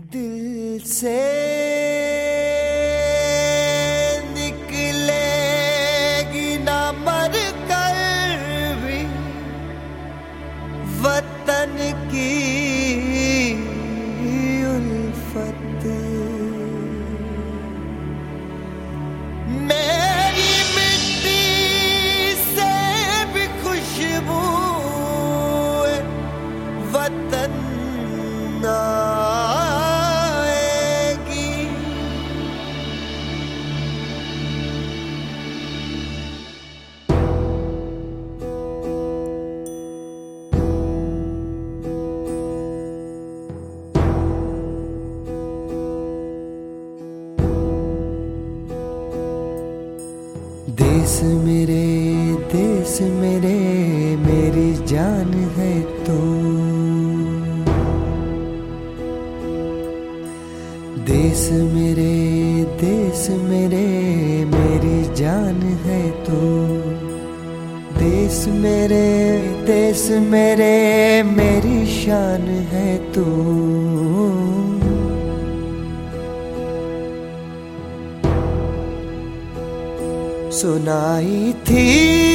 दिल से निकलेगी ना मर कर भी वतन की उल्फत। मेरी मिट्टी से भी खुशबू वतन देश मेरे मेरी जान है तो। देश मेरे मेरी जान है तो। देश मेरे मेरी शान है तो। सुनाई थी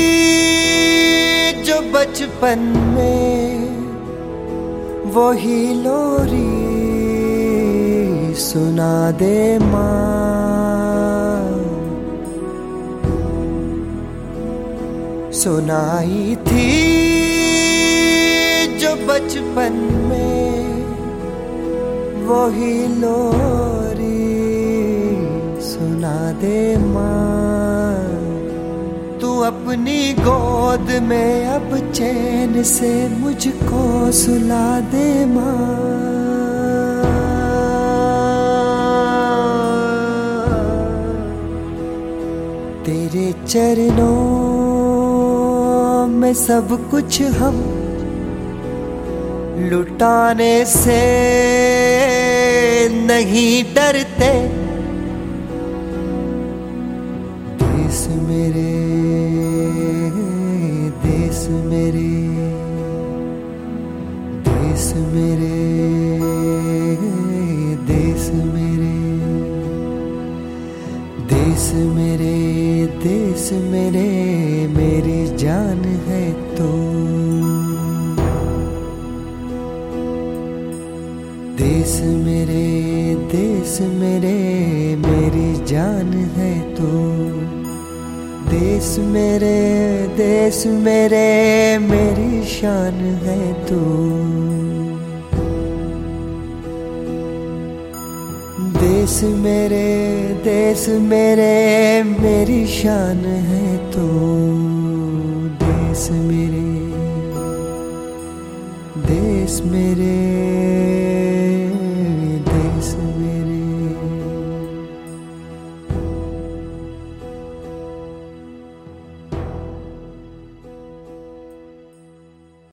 जो बचपन में वही लोरी सुना दे माँ। सुनाई थी जो बचपन में वही लोरी सुना दे माँ। तू अपनी गोद में अब चैन से मुझको सुला दे माँ। तेरे चरणों में सब कुछ हम लुटाने से नहीं डरते। देश मेरे देश मेरे देश मेरे देश मेरे देश मेरे देश मेरे मेरी जान है तो। देश मेरे मेरी जान है तो। देश मेरे मेरी शान है तो। देश मेरे मेरी शान है तो। देश मेरे